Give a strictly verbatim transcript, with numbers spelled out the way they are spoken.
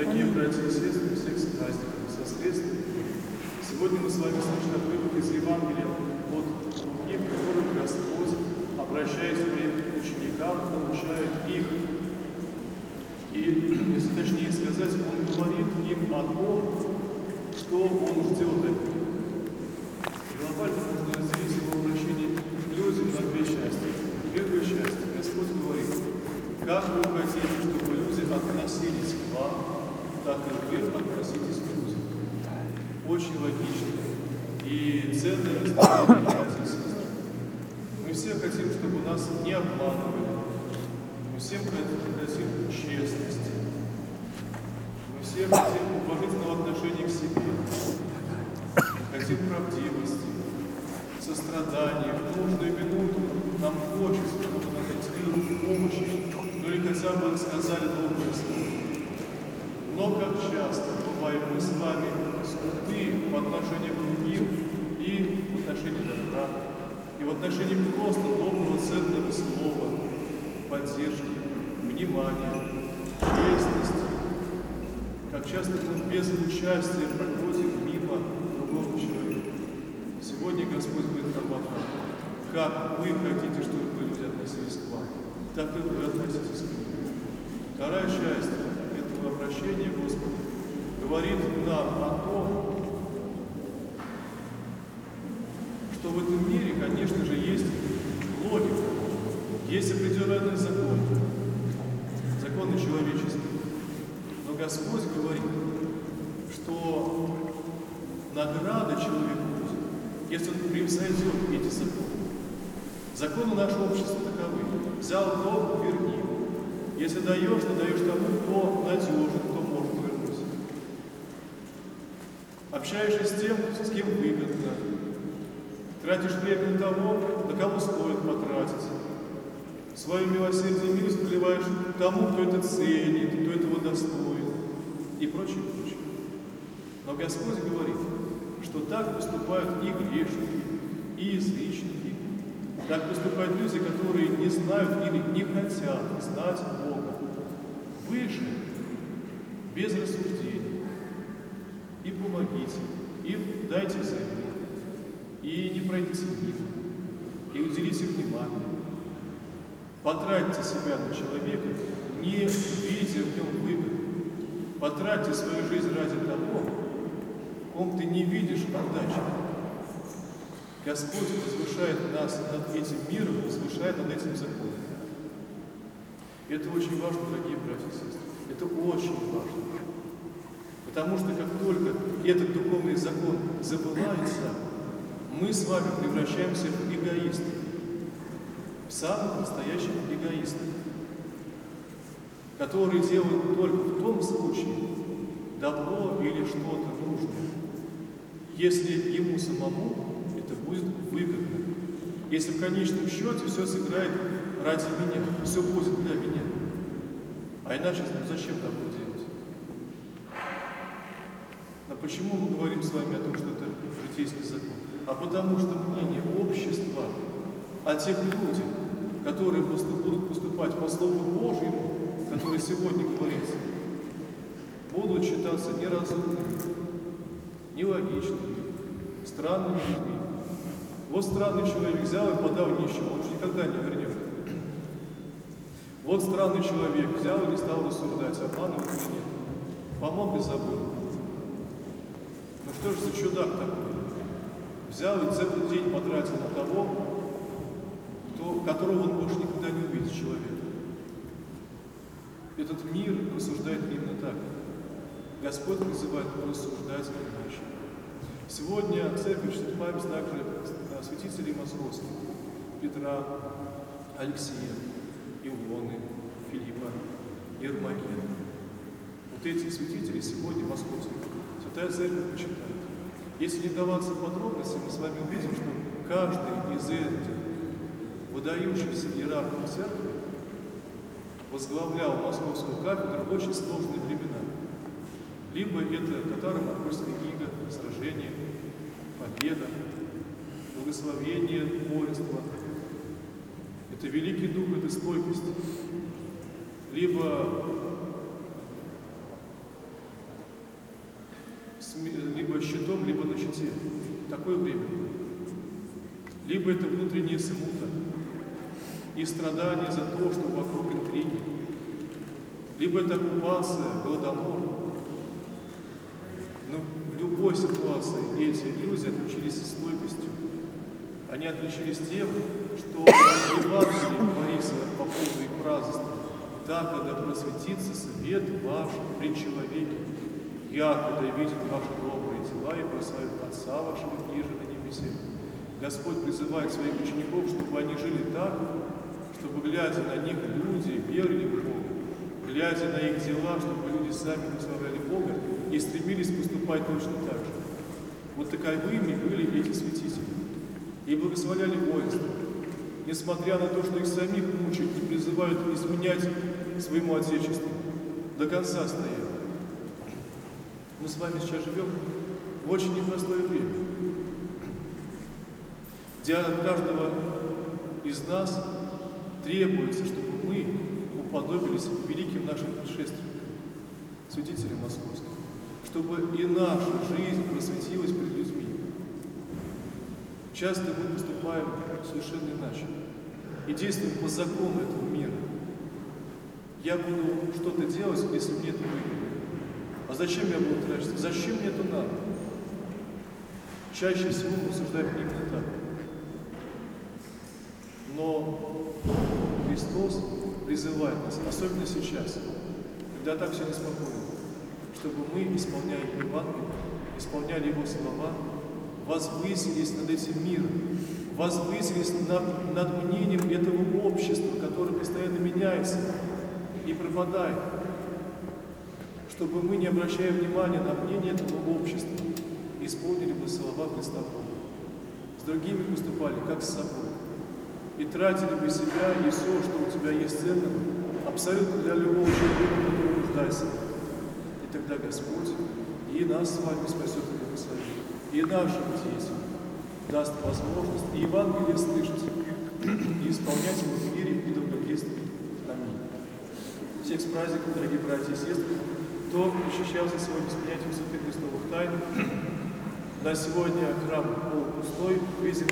Дорогие братья и сестры, всех с праздником, со средством. Сегодня мы с вами слышим отрывок из Евангелия от Луки, в котором Господь, обращаясь к своим ученикам, научает их. И, если точнее сказать, Он говорит им о том, что Он ждет от них. Глобально можно разделить Его обращение к людям на две части. Первая часть. Господь говорит: как вы хотите, чтобы люди относились к вам, так и вы относитесь к людям. Очень логично и ценное наставление, братья и сестры. Мы все хотим, чтобы нас не обманывали. Мы все хотим честности. Мы все хотим уважительного отношения к себе. Хотим правдивости, сострадания. В нужную минуту нам хочется, чтобы нам ответили помощи, ну или хотя бы сказали доброе слово. Но как часто бываем мы с вами скупы по отношению к другим и в отношении добра, и в отношении просто доброго, ценного слова, поддержки, внимания, честности. Как часто мы без участия проходим мимо другого человека. Сегодня Господь говорит нам об этом. Как вы хотите, чтобы люди относились к вам, так и вы относитесь к ним. Вторая часть этого обращения Господа говорит нам о том, что в этом мире, конечно же, есть логика, есть определенный закон, законы человеческие. Но Господь говорит, что награда человеку будет, если он превзойдет эти законы. Законы нашего общества таковы. Взял долг, верни. Если даешь, то даешь тому, кто надежен, кто может вернуть. Общаешься с тем, с кем выгодно. Тратишь время на того, на кого стоит потратить. Свое милосердие и милость проливаешь тому, кто это ценит, кто этого достоин. И прочее, прочее. Но Господь говорит, что так поступают и грешники, и язычники. Так поступают люди, которые не знают или не хотят знать Бога. Вы же без рассуждений и помогите, и дайте взаимно, и не пройдите мимо, и уделите внимание. Потратьте себя на человека, не видя в нем выгоды. Потратьте свою жизнь ради того, в ком ты не видишь отдачи. Господь возвышает нас над этим миром, возвышает над этим законом. И это очень важно, дорогие братья и сестры. Это очень важно. Потому что как только этот духовный закон забывается, мы с вами превращаемся в эгоистов. В самых настоящих эгоистов, которые делают только в том случае добро или что-то нужное, если ему самому это будет выгодно. Если в конечном счете все сыграет ради меня, все будет для меня. А иначе ну, зачем добро делать? А почему мы говорим с вами о том, что это житейский закон? А потому что мнение общества о тех людях, которые будут поступать по Слову Божьему, которое сегодня говорится, будут считаться неразумными, нелогичными, странными людьми. Вот странный человек взял и подал нищему, он уже никогда не вернет. Вот странный человек взял и не стал рассуждать, обманывать меня, помог и забыл. Ну что же за чудак такой? Взял и целый день потратил на того, кто, которого он больше никогда не увидит, человека. Этот мир рассуждает именно так. Господь призывает рассуждать иначе. Сегодня церковь чтит память также святителей московских: Петра, Алексея, Илоны, Филиппа, Ермогена. Вот эти святители сегодня московские Святая Церковь почитает. Если не вдаваться в подробности, мы с вами увидим, что каждый из этих выдающихся иерархов церкви возглавлял московскую кафедру в очень сложные времена. Либо это татаро-монгольская ига, сражение, победа, благословение, воинство. Это великий дух, это стойкость. Либо либо щитом, либо на щите. Такое время. Либо это внутренняя смута и страдания за то, что вокруг интриги. Либо это оккупация, голодомор. Но в любой ситуации эти люди отличились стойкостью. Они отличились тем, что Евангелие говорится по поводу их празднества. Так, когда просветится свет ваш при человеке, якогда видит ваши добрые дела и прославит Отца вашего ниже на небесе. Господь призывает своих учеников, чтобы они жили так, чтобы, глядя на них, люди верили в Бога, глядя на их дела, чтобы люди сами прославляли Бога и стремились поступать точно так же. Вот таковыми были эти святители. И благословляли воинство, несмотря на то, что их самих мучают и призывают изменять своему Отечеству. До конца стояли. Мы с вами сейчас живем в очень непростое время, где от каждого из нас требуется, чтобы мы уподобились великим нашим предшественникам, святителям московским, чтобы и наша жизнь просветилась перед людьми. Часто мы поступаем совершенно иначе и действуем по закону этого мира. Я буду что-то делать, если мне это выгодно. А зачем я буду тратиться? Зачем мне это надо? Чаще всего мы рассуждаем именно так. Но Христос призывает нас, особенно сейчас, когда так все неспокойно, чтобы мы, исполняя Евангелие, исполняли Его слова, возвысились над этим миром, возвысились над, над мнением этого общества, которое постоянно меняется и пропадает, чтобы мы, не обращая внимания на мнение этого общества, исполнили бы слова Христа Бога. С другими поступали, как с собой, и тратили бы себя и все, что у тебя есть ценного, абсолютно для любого человека, который нуждается. И тогда Господь и нас с вами спасет и благословит, и нашим детям даст возможность и Евангелие слышать, и исполнять его в мире и добродействии. Аминь. Всех с праздником, дорогие братья и сестры, кто причащался сегодня с принятием святых Христовых тайн. На сегодня храм полупустой.